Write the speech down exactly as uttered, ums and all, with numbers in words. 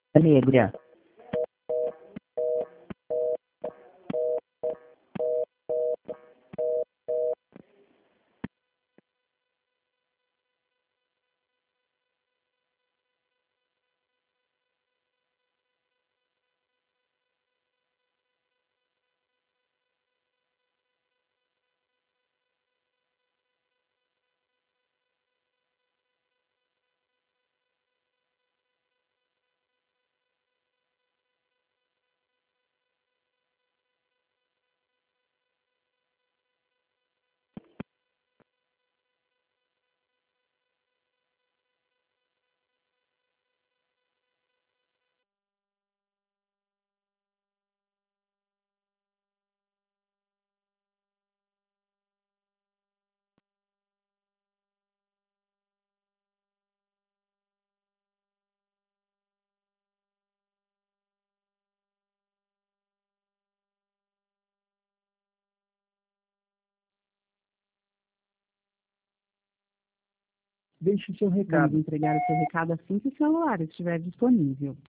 Negra. Deixe seu recado. Vamos entregar o seu recado assim que o celular estiver disponível.